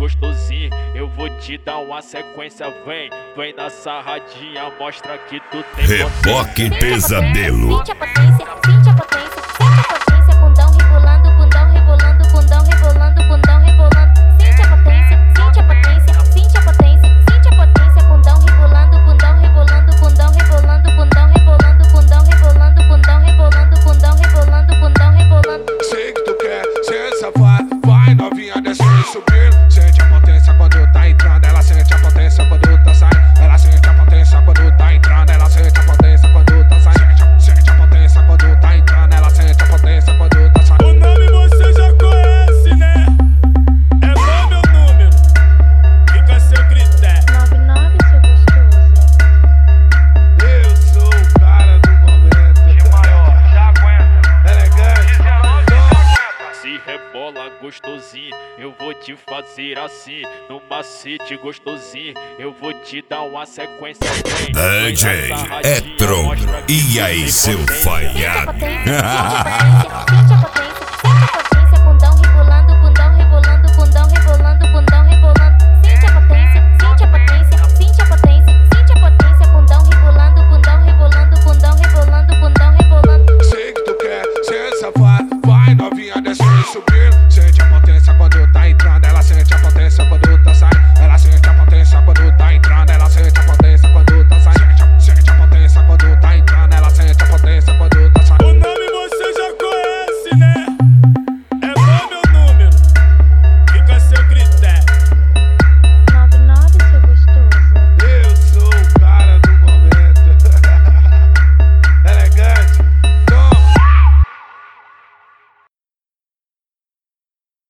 gostosinho, eu vou te dar uma sequência. Vem na sarradinha, mostra que tu tem Reboque Pesadelo. Sente a potência, sente a potência, sente a potência, bundão rebolando, bundão rebolando, bundão rebolando, bundão rebolando. Sente a potência, sente a potência, sente a potência, sente a potência, bundão rebolando, bundão rebolando, bundão rebolando, bundão rebolando, bundão rebolando, bundão rebolando, bundão rebolando, bundão rebolando. Sei que tu quer, sente safado, vai novinha descendo e subindo. Sente a potência quando tá entrando, ela sente a potência quando tá saindo. Ela sente a potência quando tá entrando, ela sente a potência quando tá saindo. Sente a potência quando tá entrando, ela sente a potência quando tá saindo. O nome você já conhece, né? É nome ou número? Fica a seu critério. 99, seu gostoso. Eu sou o cara do momento. De maior, já aguenta. Elegante. Se rebola gostosinho, eu vou te fazer assim. No macete gostosinho, eu vou te dar uma sequência. DJ é Tron. E aí, seu falhado? Sente a potência, sente a potência, sente a potência.